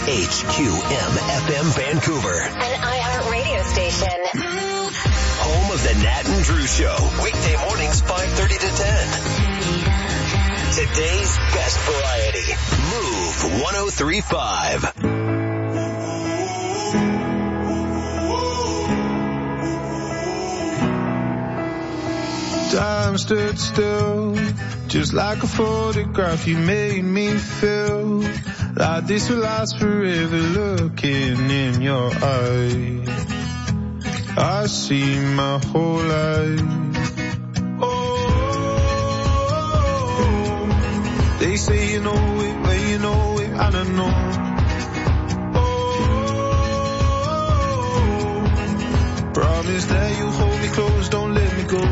HQM-FM Vancouver. An iHeart radio station. Home of the Nat and Drew Show. Weekday mornings 5:30 to 10. Today's best variety. Move 103.5. Time stood still, just like a photograph. You made me feel like this will last forever. Looking in your eyes, I see my whole life. Oh, they say you know it, but you know it, I don't know. Oh, promise that you hold me close, don't let me go.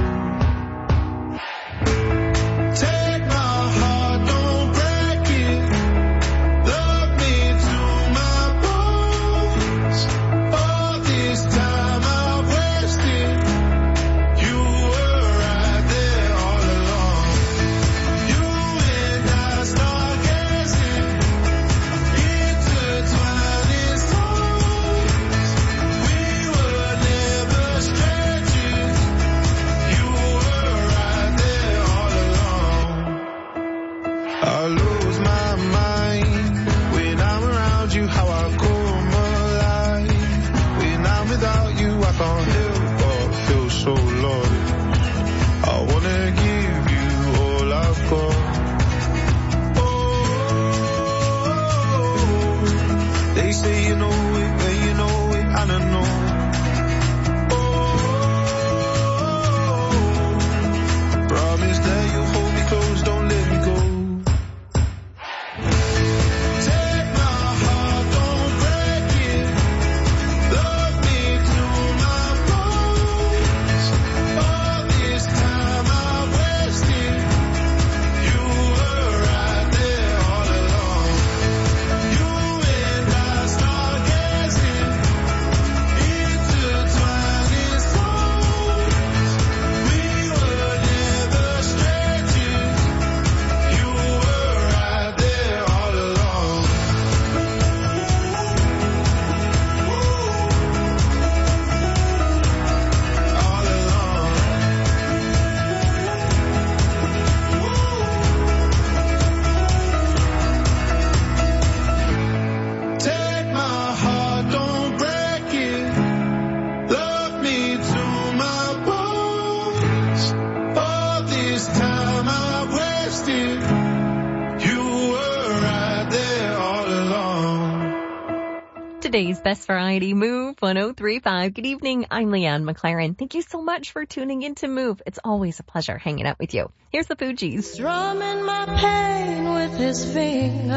Today's Best Variety, Move 103.5. Good evening, I'm Leanne McLaren. Thank you so much for tuning in to Move. It's always a pleasure hanging out with you. Here's the Fugees. Strumming my pain with his fingers,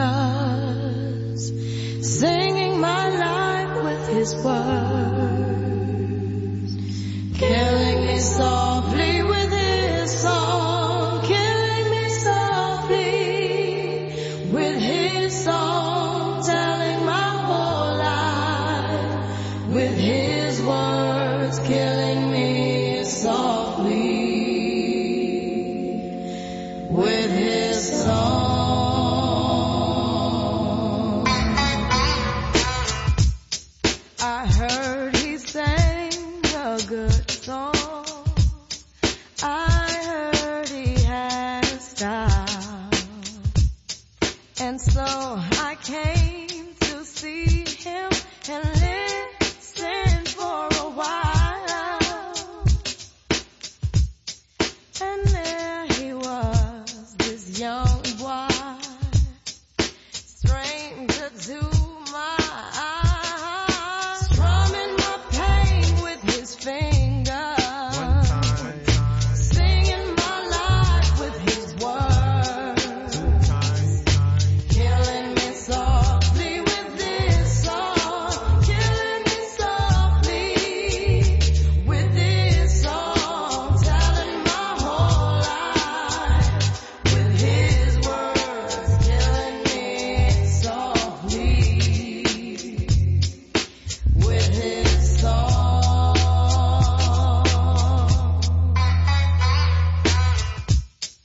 singing my life with his words, killing me softly with his song, killing me softly with his song, telling my whole life with his words, killing me softly with his song. I heard he sang a good song. I heard he had a style. And so I came to see him and listen for a while. And there he was, this young boy, stranger to my eyes, strumming my pain with his fingers, singing my life with his words, killing me softly with this song, killing me softly with this song, telling my whole life with his words, killing me softly with his song.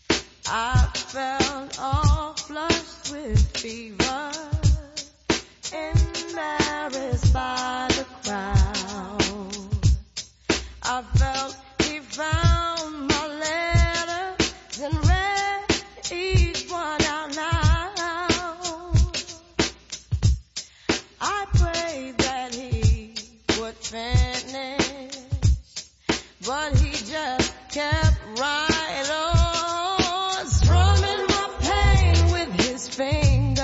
I felt all flushed with fever, embarrassed by the crowd. I felt he found my letters and read each one out loud. I prayed that he would finish, but he just kept right on, strumming my pain with his fingers.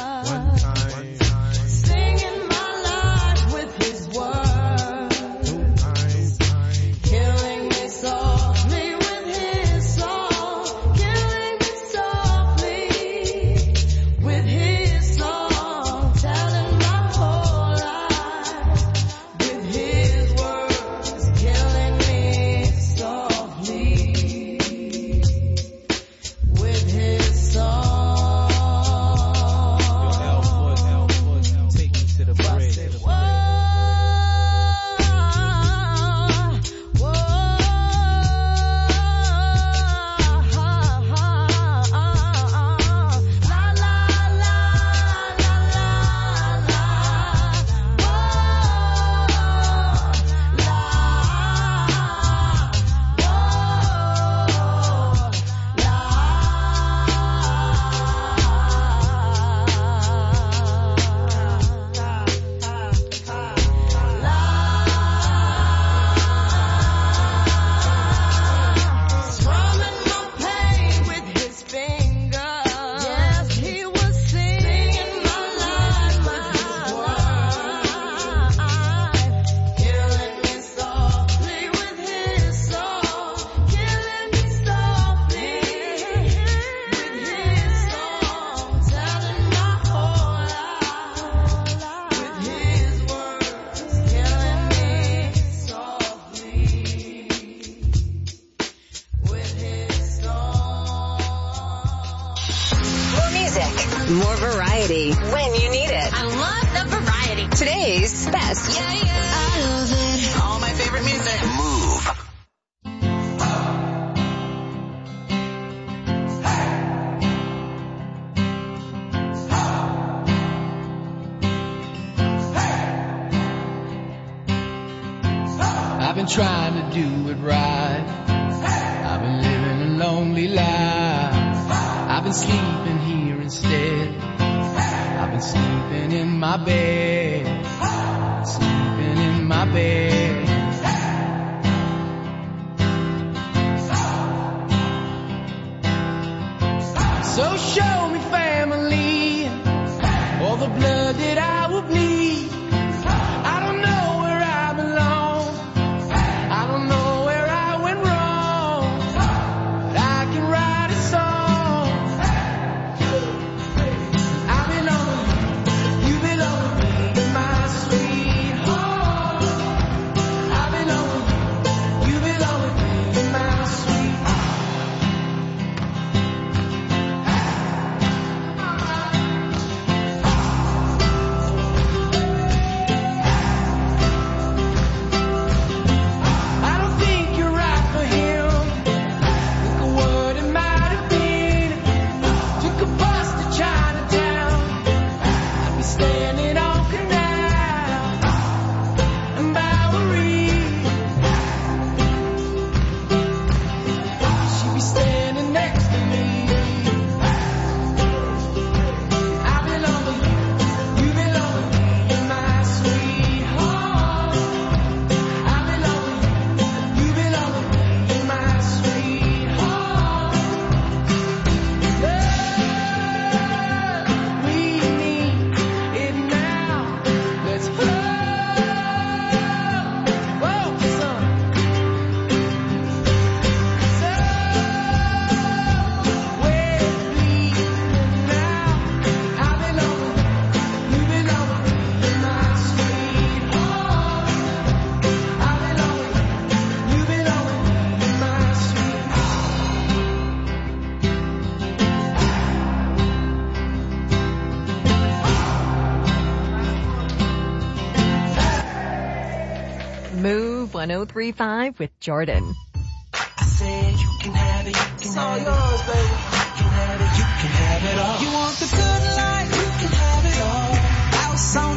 More variety when you need it. I love the variety. Today's best. Yeah, I love it. All my favorite music. Move. I've been trying to do it right. I've been living a lonely life. I've been sleeping here instead. I've been sleeping in my bed. Sleeping in my bed. So show me family, all the blood that I will bleed. I don't know where I belong. I don't know where I went wrong. But I can write a song. I belong with you, you belong with me, my sweetheart. I belong with you, you belong with me, my sweetheart. I don't think you're right for him. Look at what it might have been. Took a bus to Chinatown. I'd be standing on Canal and Bowery. She'd be standing next to me. I belong with you, you belong with me, my sweetheart. I belong with you, you belong with me, my sweetheart. Love, we need it now. Let's hold, whoa, son. So, we're bleeding now. I belong with you, you belong with me, my sweetheart. I belong with you, you belong with me, my Move 1035 with Jordan. I said you can have it, you can have it. Yours, baby. You can have it, you can have it all. You want the good life, you can have it all. House on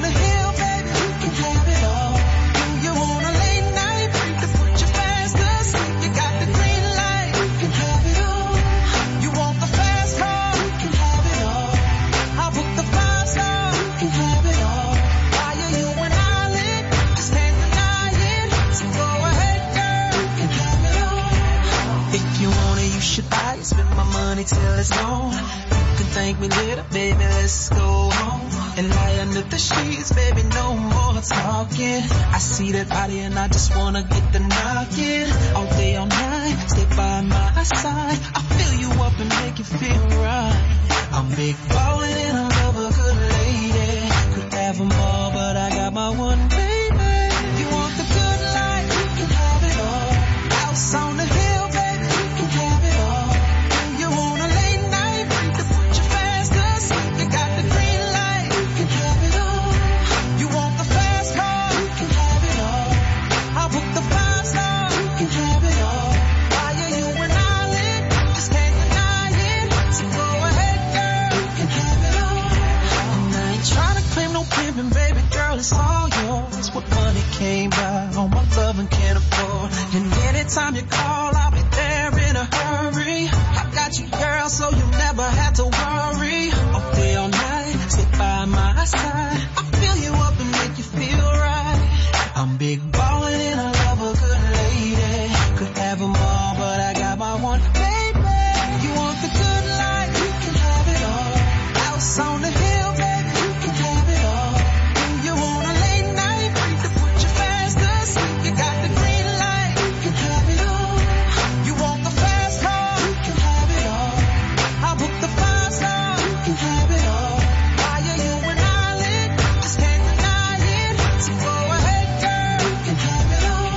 can have it all. Why are you an island? Just can't deny it. So go ahead, girl, you can have it all. If you want it, you should buy it. Spend my money till it's gone. You can thank me later, baby, let's go home. And lie under the sheets, baby, no more talking. I see that body and I just wanna get the knocking. All day, all night, stay by my side. I'll fill you up and make you feel right. I'm big ballin' and I love a good lady. Could have them all, but I got my one baby. You want the good life, you can have it all. House on the hill, baby, you can have it all. You want a late night to put you fast asleep, you got the green light, you can have it all. You want the fast car, you can have it all. I'll book the 5-star, you can have it all. Why are you an island? Just can't deny it. So go ahead, girl, you can have it all. And I ain't trying to claim no pimpin', baby girl, it's all yours. What money can't buy, all my love and can't afford. And anytime you call, I'll be there in a hurry. I got you, girl, so you never have to worry. All day, all night, stay by my side. I'll fill you up and make you feel right. I'm big ballin' and I love a good lady. Could have them all, but I got my one baby. You want the good life, you can have it all. House on the hill, baby, you can have it all. You want a late night to put you fast asleep, you got the green light, you can have it all. You want the fast car, you can have it all. I'll book the 5-star, you can have it all. Why are you an island? Just can't deny it. So go ahead, girl, you can have it all.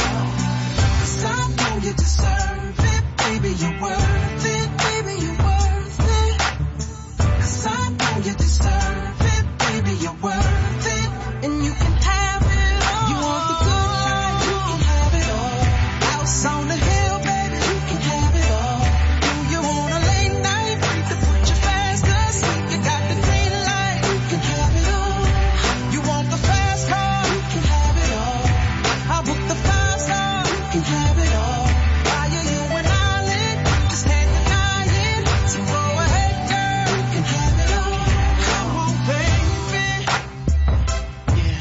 'Cause I know you deserve it, baby, you're worth it, baby, you're worth it. 'Cause I know you deserve it, baby, you're worth it. And you can have it all. You want the good life, you can have it all. House on the hill, baby, you can have it all. You want a late night to put you fast asleep, you got the green light, you can have it all. You want the fast car, you can have it all. I'll book the 5-star, you can have it all. Why are you an island? Just can't deny it. So go ahead, girl, you can have it all. Come on, baby. Yeah.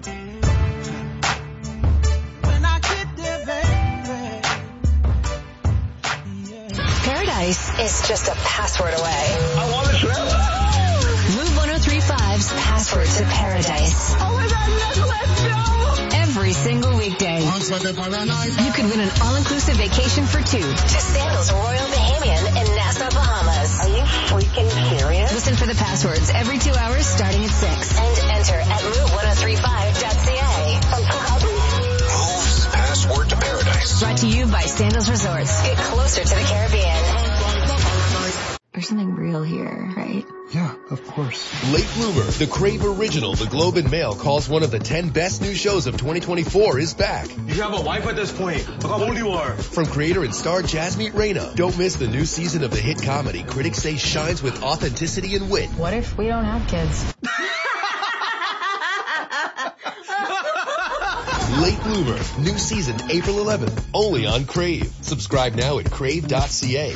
When I get there, baby. Yeah. Paradise is just a password away. I want to trip. Move 103.5's Password to Paradise. Oh my God, yes, let's go. Every single weekday. You could win an all-inclusive vacation for two to Sandals Royal Bahamian in Nassau, Bahamas. Are you freaking serious? Listen for the passwords every 2 hours starting at 6. And enter at move1035.ca. Move's Password to Paradise. Brought to you by Sandals Resorts. Get closer to the Caribbean. There's something real here, right? Yeah, of course. Late Bloomer, the Crave original, the Globe and Mail calls one of the 10 best new shows of 2024 is back. You have a wife at this point. Look how old you are. From creator and star Jasmine Reyna. Don't miss the new season of the hit comedy critics say shines with authenticity and wit. What if we don't have kids? Late Bloomer, new season April 11th, only on Crave. Subscribe now at crave.ca.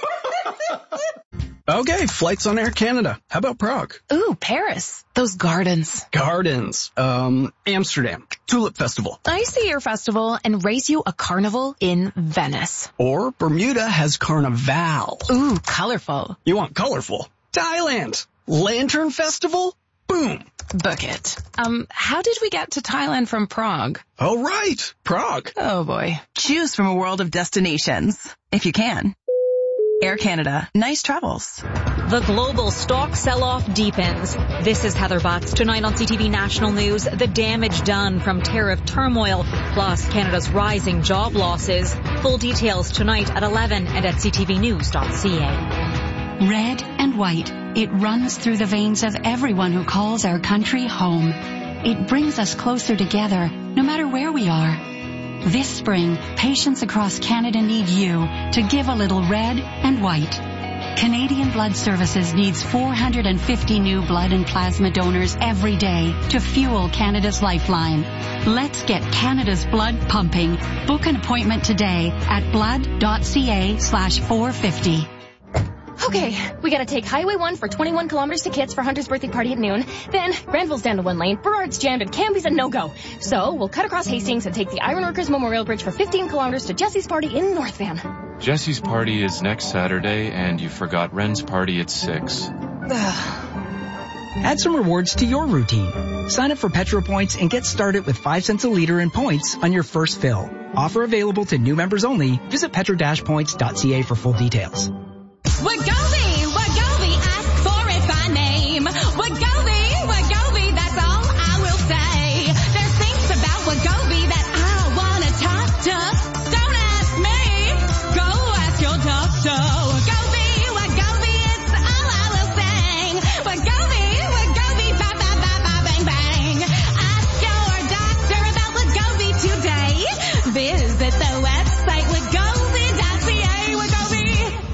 Okay, flights on Air Canada. How about Prague? Ooh, Paris. Those gardens. Amsterdam. Tulip Festival. I see your festival and raise you a carnival in Venice. Or Bermuda has Carnival. Ooh, colorful. You want colorful? Thailand. Lantern Festival? Boom. Book it. How did we get to Thailand from Prague? Oh, right. Prague. Oh, boy. Choose from a world of destinations, if you can. Air Canada. Nice travels. The global stock sell-off deepens. This is Heather Butts. Tonight on CTV National News, the damage done from tariff turmoil, plus Canada's rising job losses. Full details tonight at 11 and at ctvnews.ca. Red and white. It runs through the veins of everyone who calls our country home. It brings us closer together, no matter where we are. This spring, patients across Canada need you to give a little red and white. Canadian Blood Services needs 450 new blood and plasma donors every day to fuel Canada's lifeline. Let's get Canada's blood pumping. Book an appointment today at blood.ca/450. Okay, we gotta take Highway 1 for 21 kilometers to Kitts for Hunter's birthday party at noon. Then, Granville's down to 1 lane, Burrard's jammed, and Canby's a no-go. So, we'll cut across Hastings and take the Ironworkers Memorial Bridge for 15 kilometers to Jesse's party in North Van. Jesse's party is next Saturday, and you forgot Ren's party at 6. Add some rewards to your routine. Sign up for Petro Points and get started with 5 cents a liter in points on your first fill. Offer available to new members only. Visit petro-points.ca for full details. Wegovy, ask for it by name. Wegovy, that's all I will say. There's things about Wegovy that I wanna talk to. Don't ask me, go ask your doctor. Wegovy, it's all I will say. Wegovy, bang, bang. Ask your doctor about Wegovy today. Visit the website Wegovy.ca. Wegovy.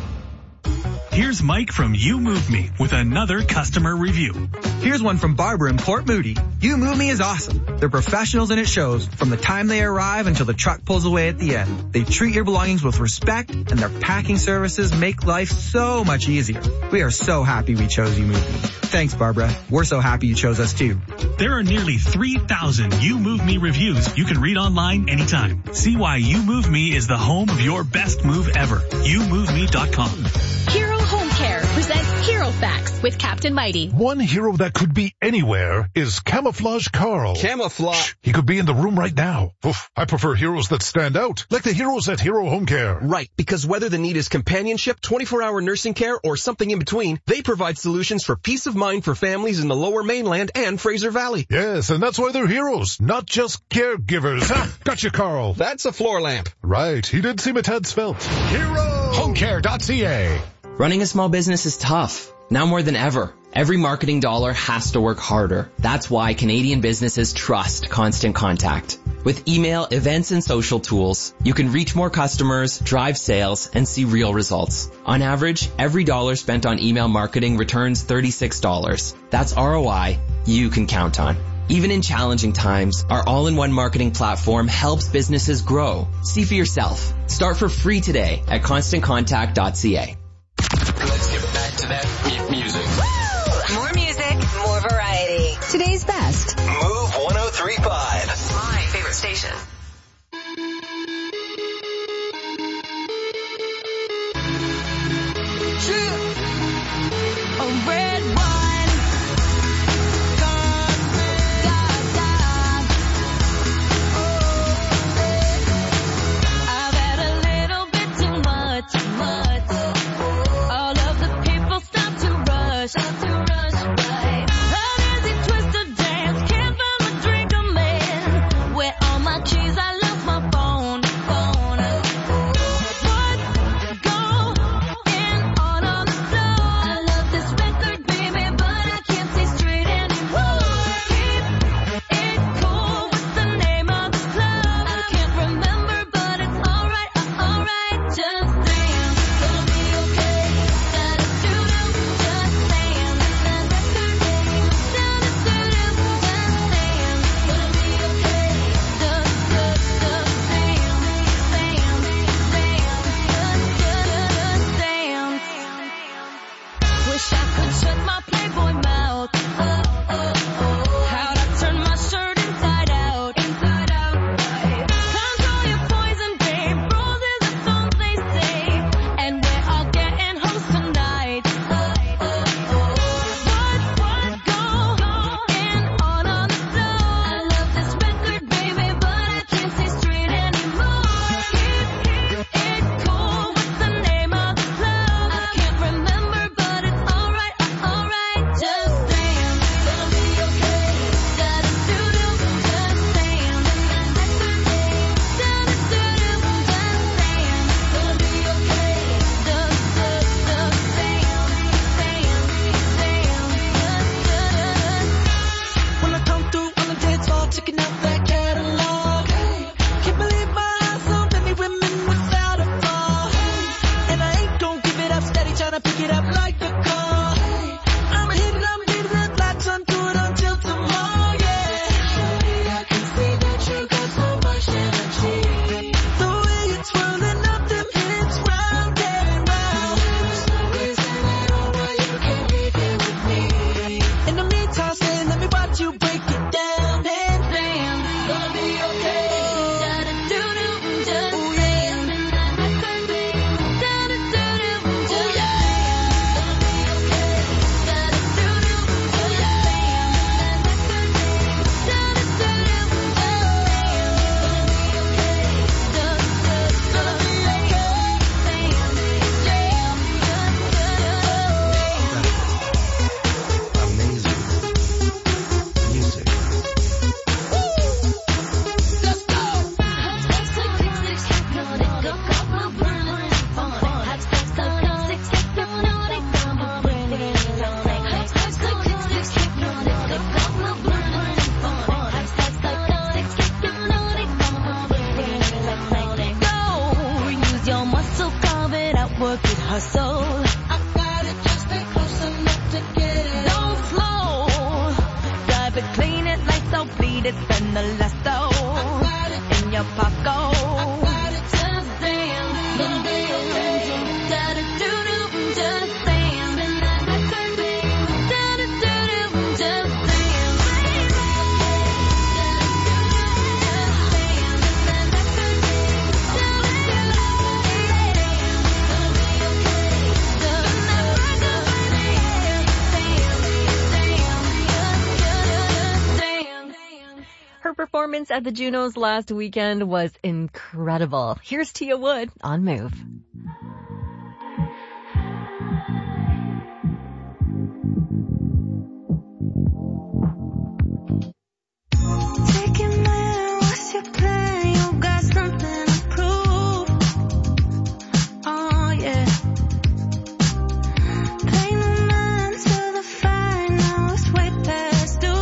Here's Mike from You Move Me with another customer review. Here's one from Barbara in Port Moody. You Move Me is awesome. They're professionals and it shows from the time they arrive until the truck pulls away at the end. They treat your belongings with respect and their packing services make life so much easier. We are so happy we chose You Move Me. Thanks, Barbara. We're so happy you chose us too. There are nearly 3,000 You Move Me reviews you can read online anytime. See why You Move Me is the home of your best move ever. YouMoveMe.com. Hero Home Care presents Hero Facts with Captain Mighty. One hero that could be anywhere is Camouflage Carl. Camouflage? He could be in the room right now. Oof, I prefer heroes that stand out, like the heroes at Hero Home Care. Right, because whether the need is companionship, 24-hour nursing care, or something in between, they provide solutions for peace of mind for families in the Lower Mainland and Fraser Valley. Yes, and that's why they're heroes, not just caregivers. Gotcha, Carl. That's a floor lamp. Right, he did seem a tad svelte. HeroHomeCare.ca. Running a small business is tough. Now more than ever. Every marketing dollar has to work harder. That's why Canadian businesses trust Constant Contact. With email, events, and social tools, you can reach more customers, drive sales, and see real results. On average, every dollar spent on email marketing returns $36. That's ROI you can count on. Even in challenging times, our all-in-one marketing platform helps businesses grow. See for yourself. Start for free today at ConstantContact.ca. Let's get back to that music. Woo! More music, more variety. Today's best. Move 103.5. My favorite station. A red wine. I've had a little bit too much. lady, spend the lasso in your pocket. Her performance at the Junos last weekend was incredible. Here's Tia Wood on Move. Taking man, what's your plan? You got something to prove. Oh yeah. Pay no mind to the fire, now it's way past due.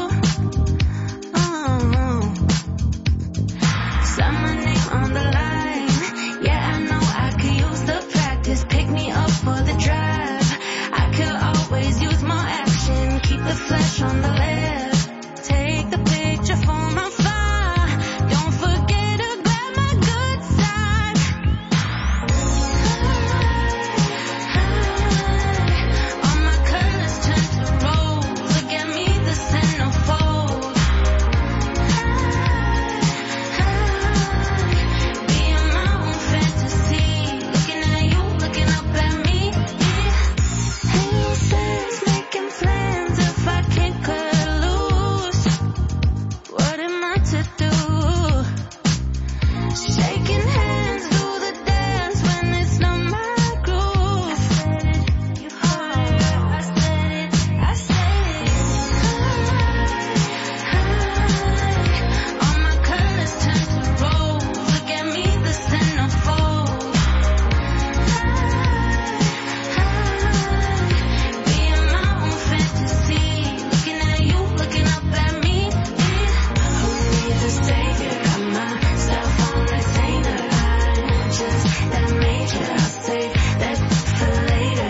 Sign my name on the line. Yeah, I know I could use the practice. Pick me up for the drive. I could always use more action. Keep the flesh on the left. Take the picture for my file. Don't forget to grab my good side. All my colors turn to rose. Look at me, the centerfold. Being my own fantasy. Looking at you, looking up at me. Ain't sense making plans if I can't cut loose. What am I to do? Shaking hands, do the dance when it's not my groove. I said it, you heard it. I said it, I said it. All my colors turn to rose. Look at me, the centerfold. Being my own fantasy. Looking at you, looking up at me. Who needs a savior? Got myself on retainer. I'm just that major. I'll save that for later.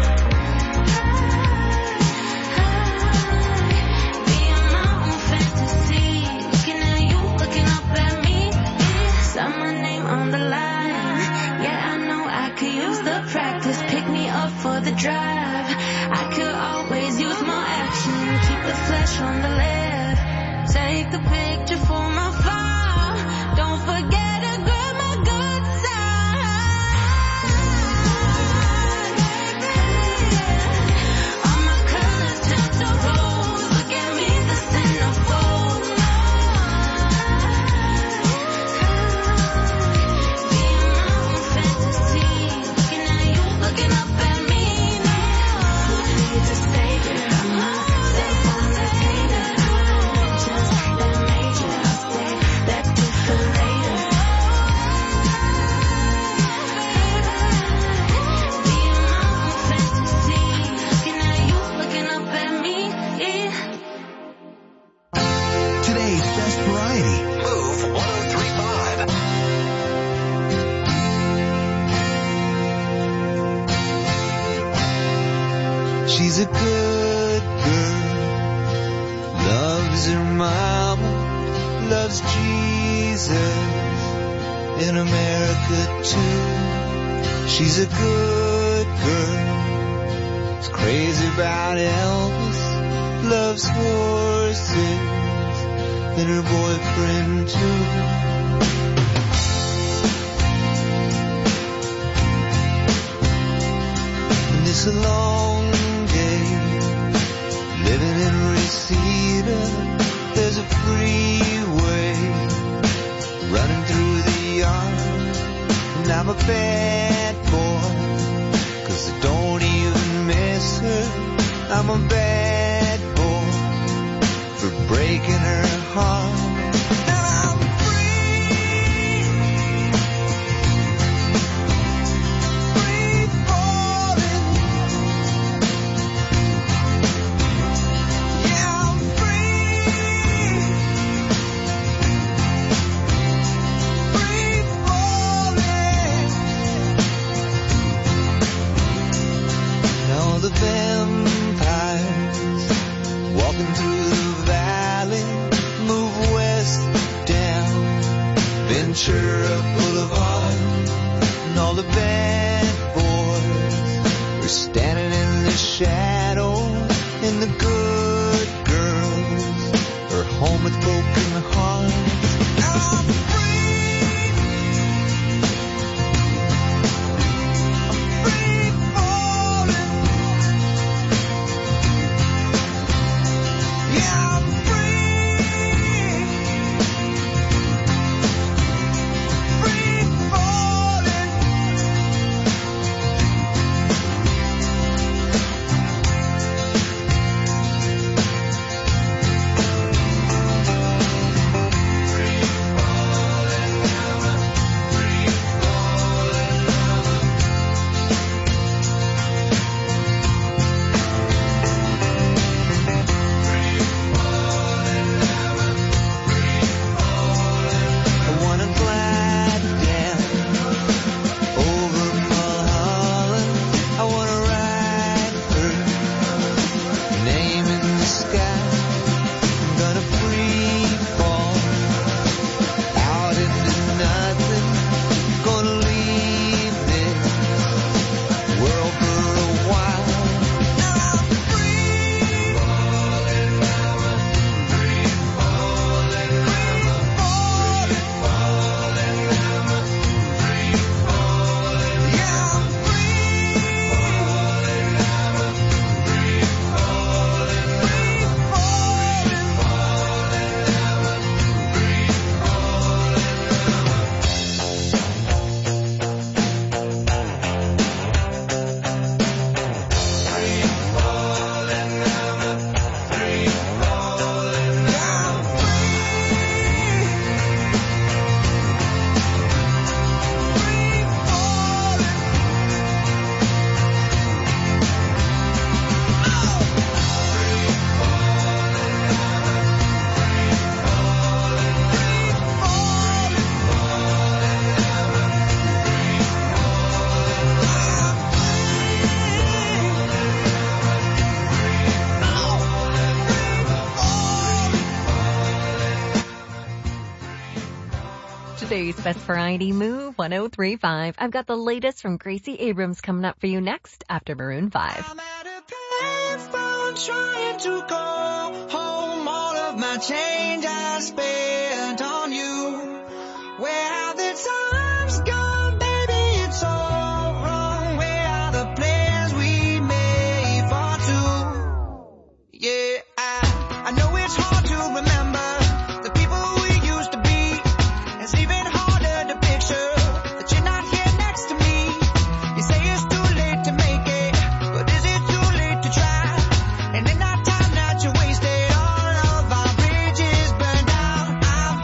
Being my own fantasy. Looking at you, looking up at me. Sign my name on the line. Yeah, I know I could use the practice. Pick me up for the drive. I could always use more action. Keep the flesh on the left. Take the picture for my file. Don't forget to grab my good side. All my colors turn to rose. Look at me, the centerfold. Being my own fantasy. Looking at you, looking up at me. Who needs a savior? Got myself on retainer. I'm just that major. I'll save that for later. Being my own fantasy. Looking at you, looking up at me. Today's best variety. Move 1035. She's a good girl, loves her mama, loves Jesus, in America too. She's a good girl, is crazy about Elvis, loves horses, and her boyfriend too. And it's a long day, living in Reseda. There's a freeway running through the yard, and I'm a bad boy, 'cause I don't even miss her. I'm a bad boy for breaking her heart. The vampires walking through the valley move Ventura Boulevard, and all the bad boys were standing in the shadow, and the good girls are home with broken hearts. Now I'm free. I'm free falling. Yeah, I'm Today's Best Variety Move 103.5. I've got the latest from Gracie Abrams coming up for you next after Maroon 5. I'm at a payphone trying to go home. All of my change I spent on you. Where have the times gone, baby? It's all wrong. Where are the plans we made for two? Yeah, I know it's hard to remember the people we used to be. It's even harder to picture that you're not here next to me. You say it's too late to make it, but is it too late to try? And in that time that you wasted, all of our bridges burned down. I'm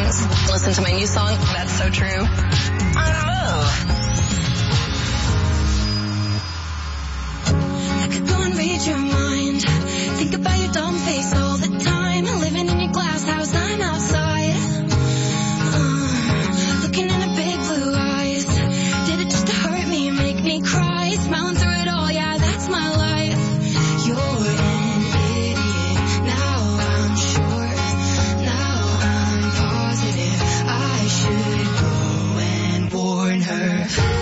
friends. Listen to my new song, That's So True, on Move. I could go and read your mind. Think about your dumb face all the time. Living in your glass house, I'm outside. Looking in her big blue eyes. Did it just to hurt me, make me cry? Smiling through it all, yeah, that's my life. You're an idiot. Now I'm sure. Now I'm positive. I should go and warn her.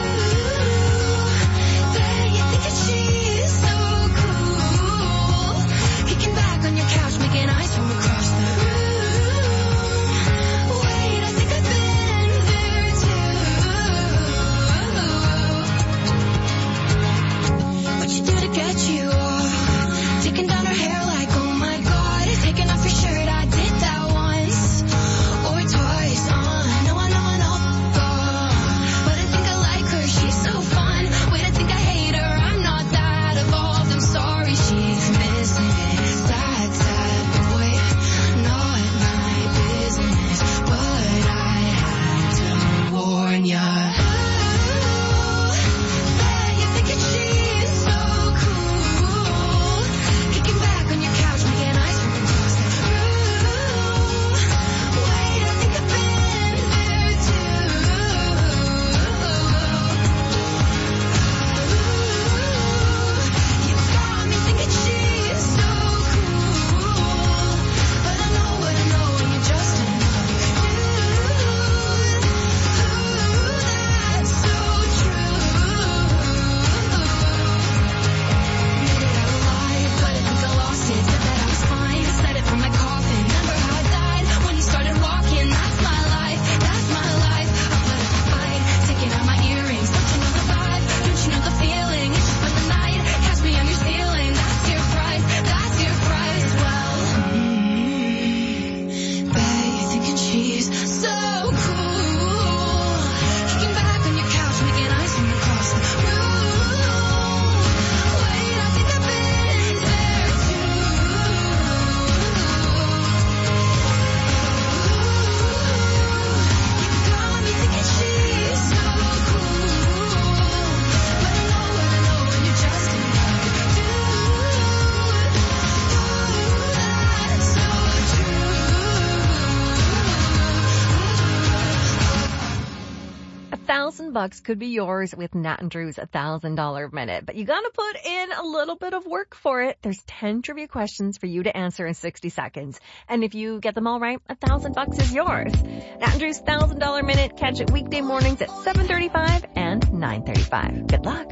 $1,000 could be yours with Nat and Drew's $1,000 minute, but you gotta put in a little bit of work for it. There's 10 trivia questions for you to answer in 60 seconds. And if you get them all right, $1,000 is yours. Nat and Drew's $1,000 minute. Catch it weekday mornings at 7:35 and 9:35. Good luck.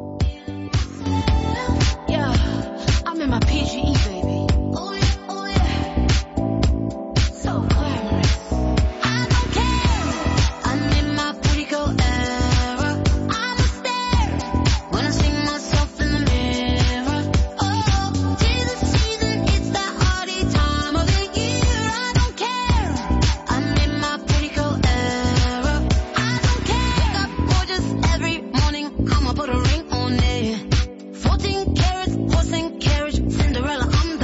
Yeah, I'm in my PGE, baby. Oh yeah, oh yeah. So glamorous. I don't care. I'm in my pretty girl era. I'm a stare when I see myself in the mirror. Oh, 'tis the season, it's that hardy time of the year. I don't care. I'm in my pretty girl era. I don't care. Wake up gorgeous every morning. I'ma put a ring on it. 14 carats, horse and carriage, Cinderella, I'm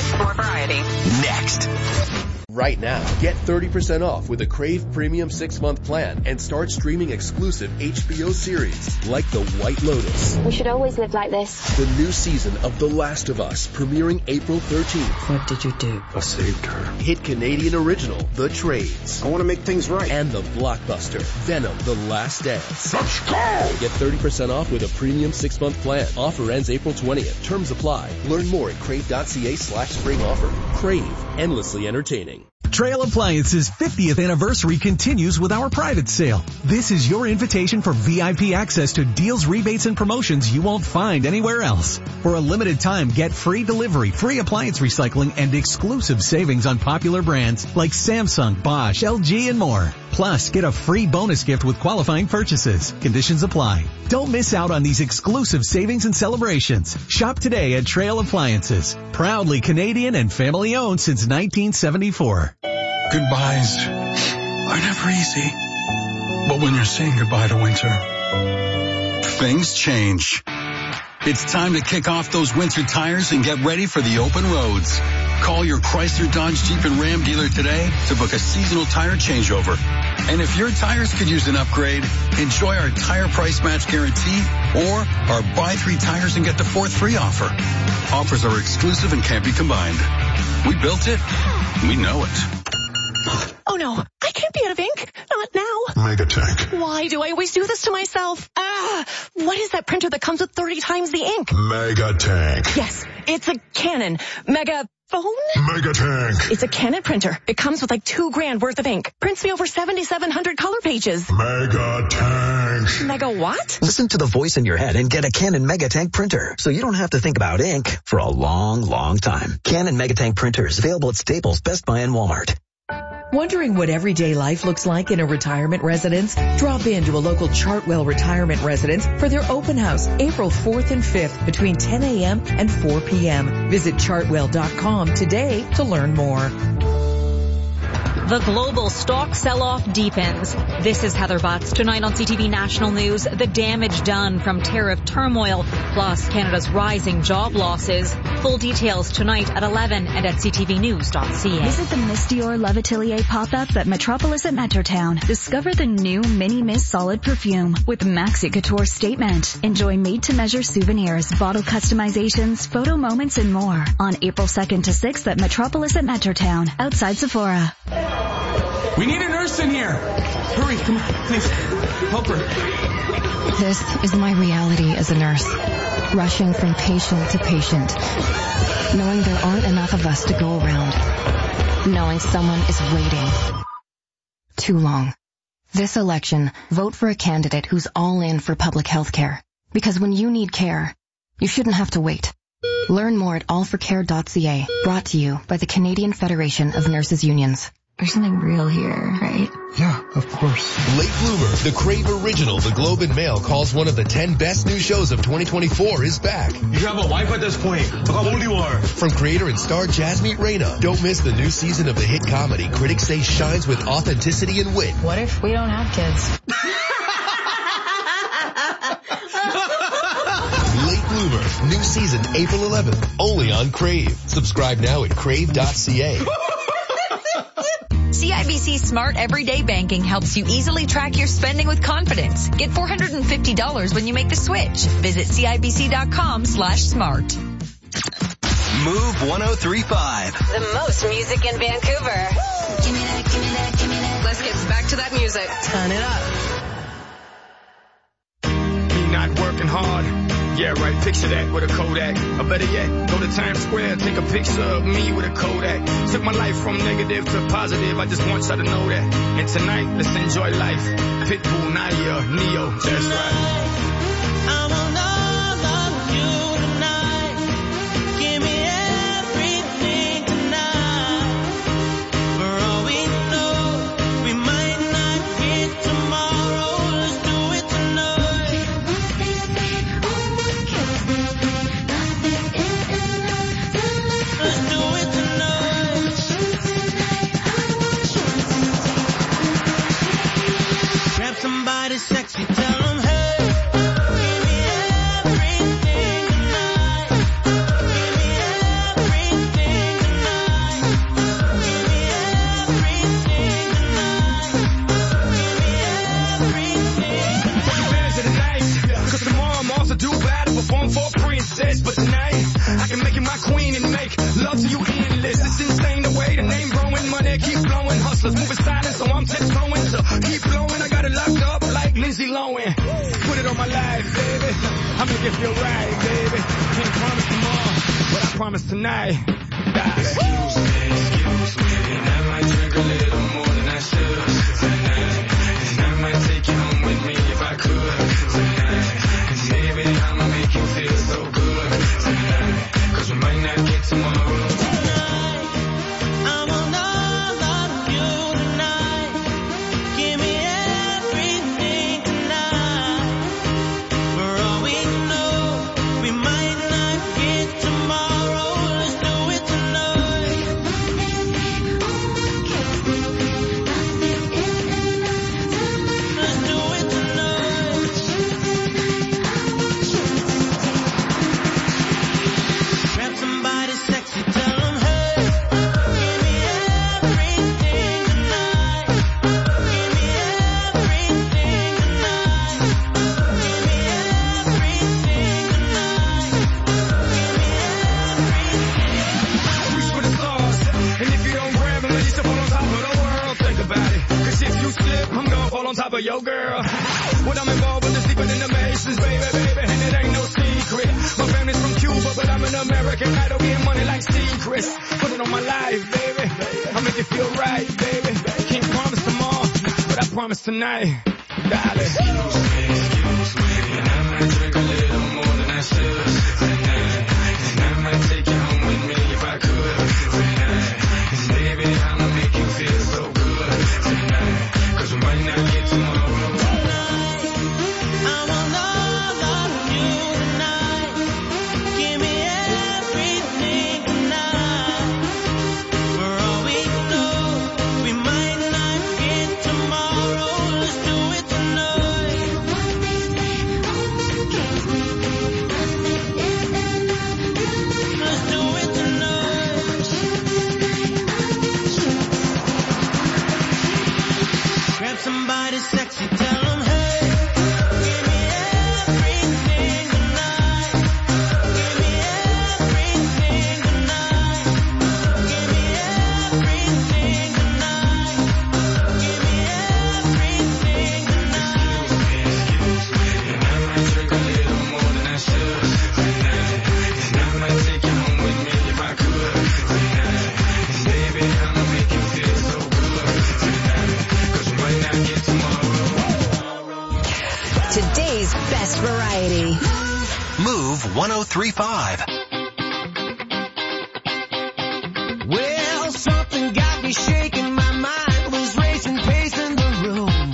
for variety. Next. Right now, get 30% off with a Crave Premium 6-month plan and start streaming exclusive HBO series like The White Lotus. We should always live like this. The new season of The Last of Us, premiering April 13th. What did you do? I saved her. Hit Canadian original, The Trades. I want to make things right. And the blockbuster, Venom, The Last Dance. Let's go! Get 30% off with a premium 6-month plan. Offer ends April 20th. Terms apply. Learn more at crave.ca/spring offer. Crave, endlessly entertaining. Trail Appliances' 50th anniversary continues with our private sale. This is your invitation for VIP access to deals, rebates, and promotions you won't find anywhere else. For a limited time, get free delivery, free appliance recycling, and exclusive savings on popular brands like Samsung, Bosch, LG, and more. Plus, get a free bonus gift with qualifying purchases. Conditions apply. Don't miss out on these exclusive savings and celebrations. Shop today at Trail Appliances. Proudly Canadian and family owned since 1974. Goodbyes are never easy. But when you're saying goodbye to winter, things change. It's time to kick off those winter tires and get ready for the open roads. Call your Chrysler, Dodge, Jeep, and Ram dealer today to book a seasonal tire changeover. And if your tires could use an upgrade, enjoy our tire price match guarantee or our buy 3 tires and get the 4th free offer. Offers are exclusive and can't be combined. We built it. We know it. Oh no, I can't be out of ink. Not now. Megatank. Why do I always do this to myself? What is that printer that comes with 30 times the ink? Megatank. Yes, it's a Canon Megaphone? Megatank. It's a Canon printer. It comes with like $2,000 worth of ink. Prints me over 7,700 color pages. Megatank. Mega what? Listen to the voice in your head and get a Canon Megatank printer so you don't have to think about ink for a long, long time. Canon Megatank printers available at Staples, Best Buy, and Walmart. Wondering what everyday life looks like in a retirement residence? Drop into a local Chartwell retirement residence for their open house April 4th and 5th between 10 a.m. and 4 p.m. Visit chartwell.com today to learn more. The global stock sell-off deepens. This is Heather Butts. Tonight on CTV National News, the damage done from tariff turmoil, plus Canada's rising job losses. Full details tonight at 11 and at ctvnews.ca. Visit the Miss Dior Love Atelier pop-up at Metropolis at Metrotown. Discover the new Mini Miss Solid Perfume with Maxi Couture Statement. Enjoy made-to-measure souvenirs, bottle customizations, photo moments, and more on April 2nd to 6th at Metropolis at Metrotown, outside Sephora. We need a nurse in here. Hurry, come on, please. Help her. This is my reality as a nurse. Rushing from patient to patient. Knowing there aren't enough of us to go around. Knowing someone is waiting. Too long. This election, vote for a candidate who's all in for public health care. Because when you need care, you shouldn't have to wait. Learn more at allforcare.ca. Brought to you by the Canadian Federation of Nurses Unions. There's something real here, right? Yeah, of course. Late Bloomer, the Crave original, The Globe and Mail calls one of the 10 best new shows of 2024 is back. You have a wife at this point. Look how old you are. From creator and star Jasmine Reyna. Don't miss the new season of the hit comedy critics say shines with authenticity and wit. What if we don't have kids? Late Bloomer, new season April 11th, only on Crave. Subscribe now at crave.ca. CIBC Smart Everyday Banking helps you easily track your spending with confidence. Get $450 when you make the switch. Visit CIBC.com/smart. Move 103.5. The most music in Vancouver. Give me that, give me that, give me that. Let's get back to that music. Turn it up. Me not working hard. Yeah, right, picture that with a Kodak. Or better yet, go to Times Square, take a picture of me with a Kodak. Took my life from negative to positive, I just want y'all to know that. And tonight, let's enjoy life. Pitbull, Nadia, Neo, that's right. I want all of you tonight. Give me everything tonight. For all we know, we might not get tomorrow. Let's do it tonight. Let's do it tonight. Grab somebody sexy, tell them, hey, give me sewing, so keep blowing. I got it locked up like Lindsay Lohan. Put it on my life, baby. I make it feel right, baby. Can't promise tomorrow, but I promise tonight. Excuse me, and I might drink a little more than I should tonight. And I might take you home with me if I could tonight. And maybe I'ma make you feel so good tonight. 'Cause we might not get tomorrow. Top of your girl. When I'm involved with the sleeping in the Masons, baby, and it ain't no secret. My family's from Cuba, but I'm an American idol, getting money like Steve Chris. Put it on my life, baby. I make it feel right, baby. Can't promise tomorrow, but I promise tonight, darling. Excuse me, and I might drink a little more than I should tonight. And I might take you home with me if I could tonight. And baby, I'ma make you feel so good tonight. 'Cause we might not get tomorrow. Somebody sexy, tell them, hey, give me everything tonight. Give me everything tonight. Give me everything tonight. Give me everything tonight. Excuse me, and I might drink a little more than I should tonight. And I might take you home with me if I could tonight. And baby, I'ma make you feel so good tonight. 'Cause we might not get tomorrow. Today's best variety. Move 103.5. Well, something got me shaking. My mind was racing, pacing the room.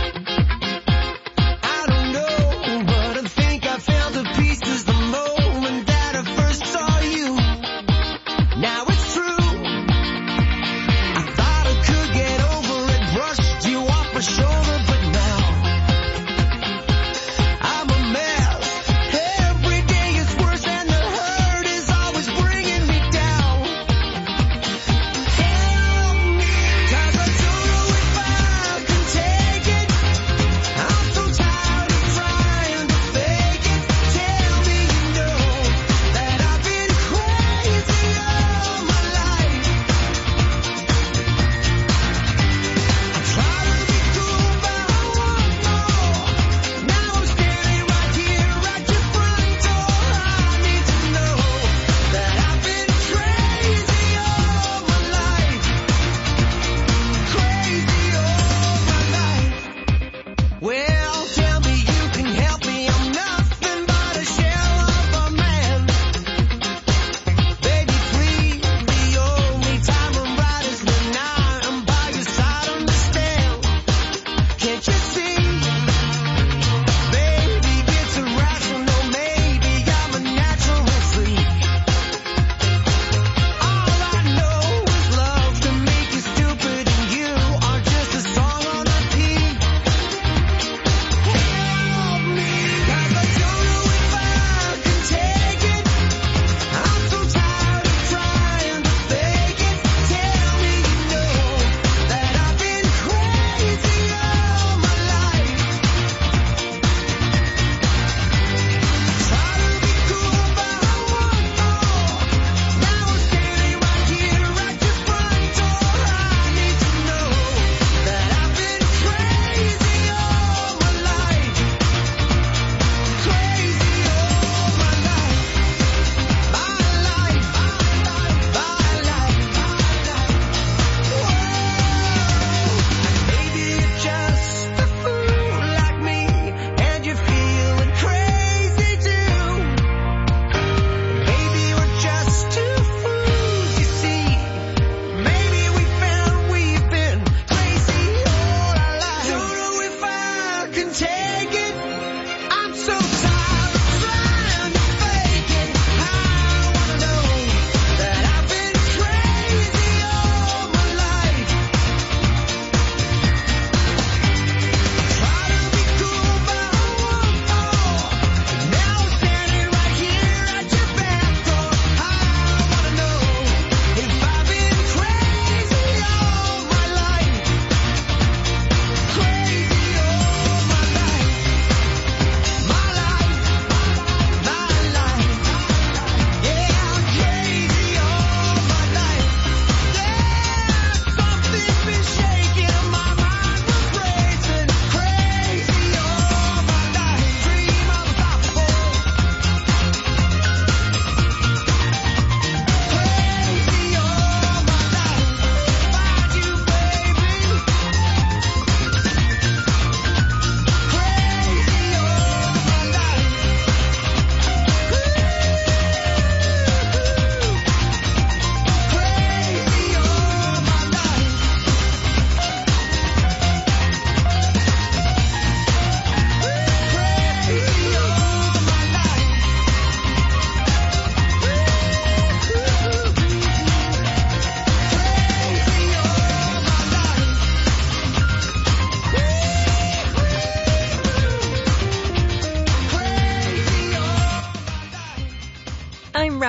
I don't know, but I think I found the pieces the moment that I first saw you. Now it's true. I thought I could get over it, brushed you off my shoulder, but now I'm a mess. Every day is worse and the hurt is always bringing me down. Help me.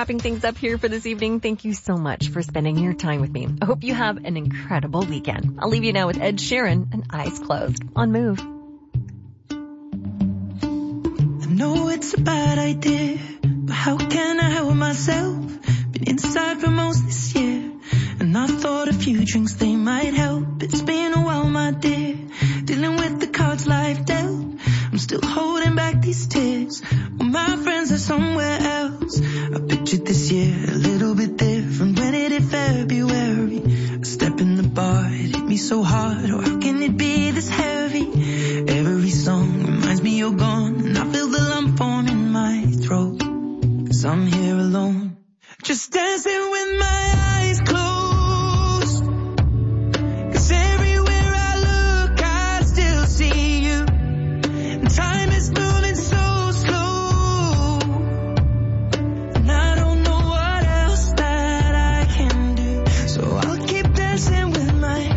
wrapping things up here for this evening. Thank you so much for spending your time with me. I hope you have an incredible weekend. I'll leave you now with Ed Sheeran and Eyes Closed on Move. I know it's a bad idea, but how can I help myself? Been inside for most this year, and I thought a few drinks, they might help. It's been a while, my dear, dealing with the cards life dealt. I'm still holding back these tears, well, my friends are somewhere else. I pictured this year a little bit different when it hit February. A step in the bar, it hit me so hard, oh how can it be this heavy? Every song reminds me you're gone, and I feel the lump form in my throat, 'cause I'm here alone, just dancing with my eyes closed. 'Cause everywhere I look, I still see you. And time is moving so slow, and I don't know what else that I can do. So I'll keep dancing with my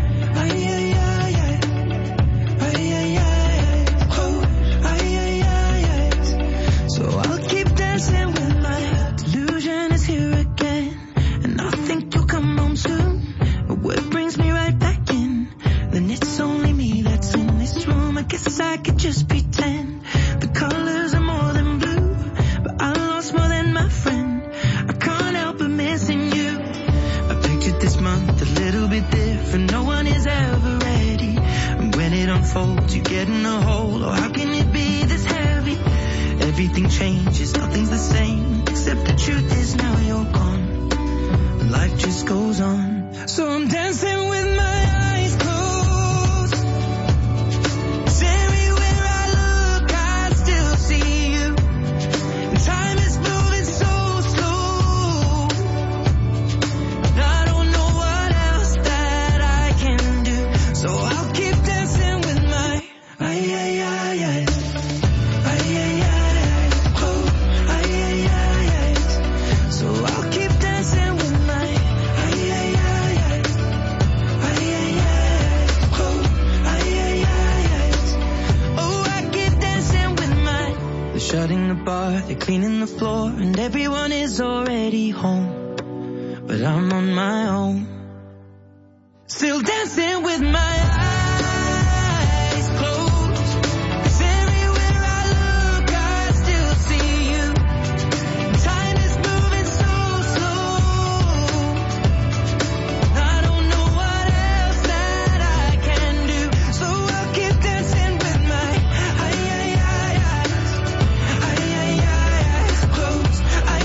so I'll keep dancing with my delusion is here again, and I think you'll come home soon. But what brings me right back in? Then it's only me that's in this room. I guess I could just pretend the colors are more than blue, but I lost more than my friend. I can't help but missing you. I pictured this month a little bit different. No one is ever ready, and when it unfolds, you get in a hole. Oh, how can it be this heavy? Everything changes, nothing's the same, except the truth is now you're gone, and life just goes on. So I'm dancing with my eyes closed. 'Cause everywhere I look, I still see you. And time is moving so slow, and I don't know what else that I can do. So I'll keep dancing with my eyes. So I'll keep dancing with my oh, I keep dancing with my. They're shutting the bar, they're cleaning the floor, and everyone is already home, but I'm on my own, still dancing with my eyes closed. 'Cause everywhere I look, I still see you. Time is moving so slow, I don't know what else that I can do. So I'll keep dancing with my eyes closed.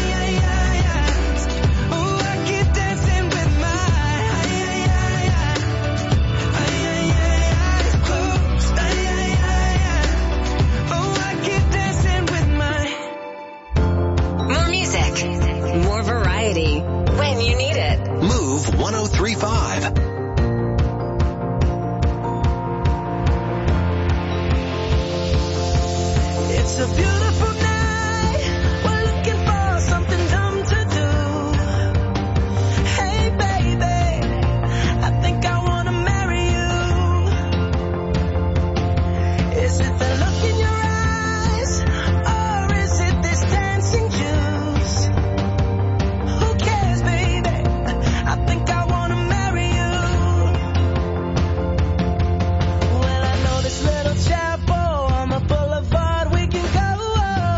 Oh, I keep dancing with my eyes closed. Oh, I keep dancing with my. More music, more variety, when you need it. Move 103.5. It's a beautiful night. We're looking for something dumb to do. Hey baby, I think I wanna marry you. Is it the look in your eyes, or is it this dancing juice? Who cares, baby? I think I wanna marry you. Well, I know this little chapel on the boulevard we can go.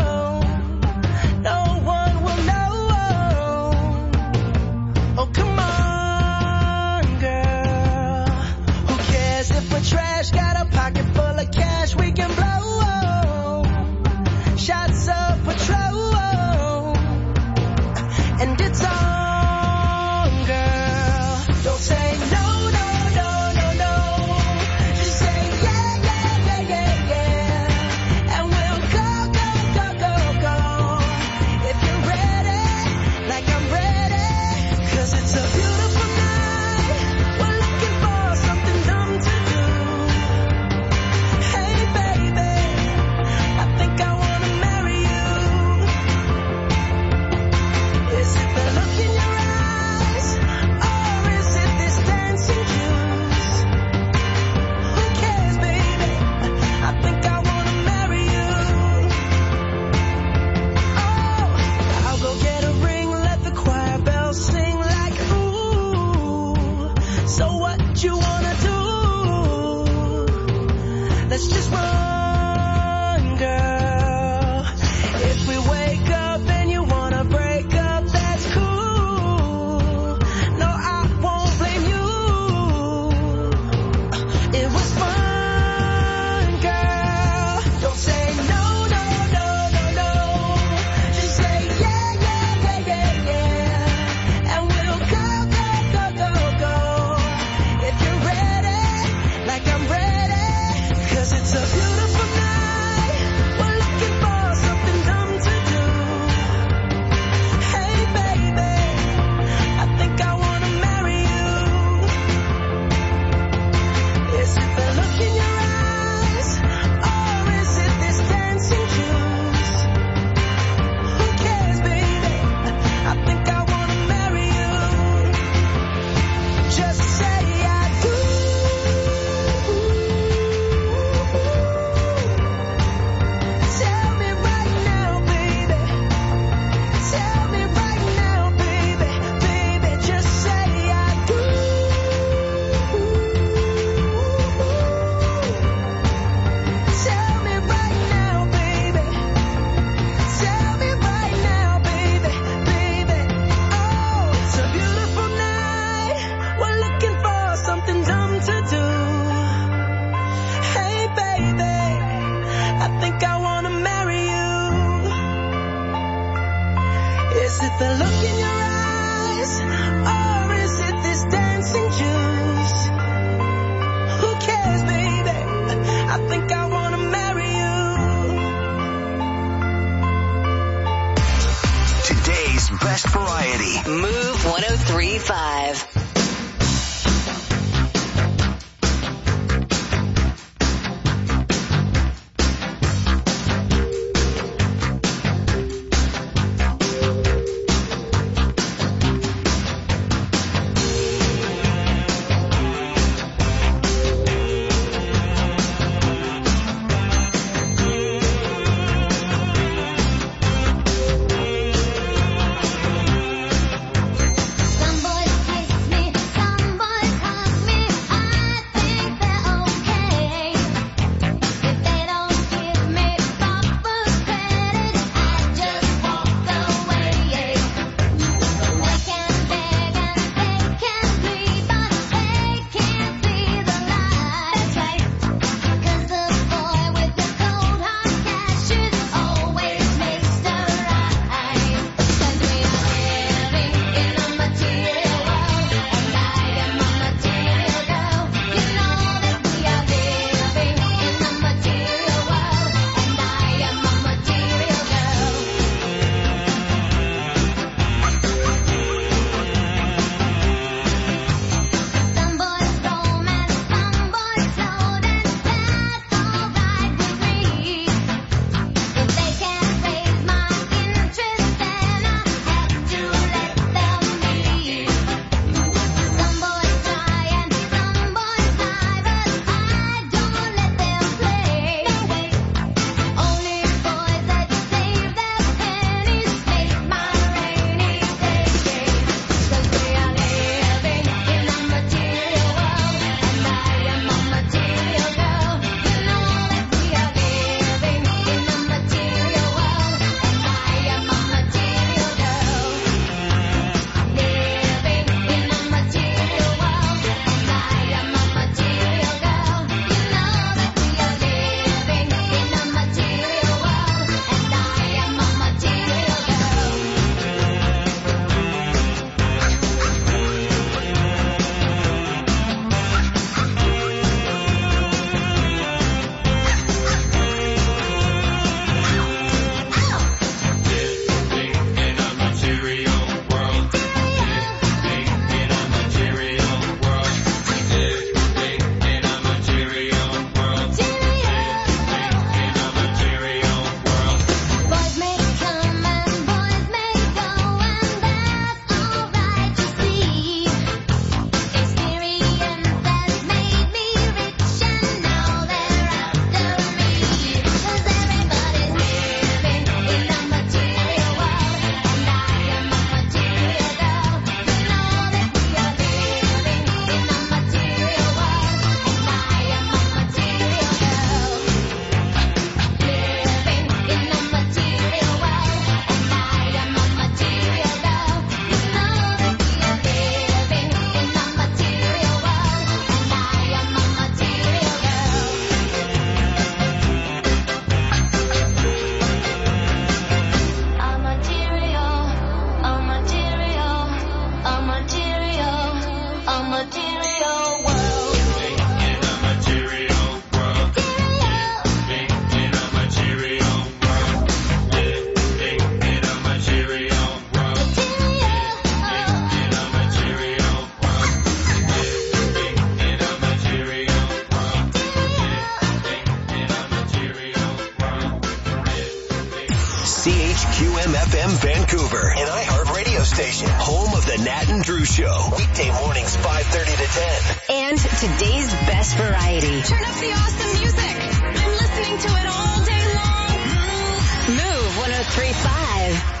let's just run, girl. If we wake up and you wanna break up, that's cool. No, I won't blame you. It was fun, girl. Don't say no, no, no, no, no. Just say yeah, yeah, yeah, yeah, yeah. And we'll go, go, go, go, go. If you're ready, like I'm ready. 'Cause it's a beautiful night. We're looking for something dumb to do. Hey, baby, I think I wanna marry you. Is it the look in your eyes, or is it this dancing juice? Who cares, baby? I think I wanna marry you. Just say I do. Tell me right now, baby. Tell me right now, baby. Baby, just say I do. Tell me right now, baby. Tell me right now, baby. Baby, oh, it's a beautiful night. We're looking for something dumb to do. Hey, baby, I think I wanna marry you. Is it the look in your eyes, or is it this dancing juice? Who cares, baby? I think I wanna marry you. Today's best variety. Move 103.5. Some boys kiss me CHQM-FM Vancouver, an iHeart radio station. Home of the Nat and Drew Show. Weekday mornings 5:30 to 10. And today's best variety. Turn up the awesome music. I'm listening to it all day long. Move 103.5.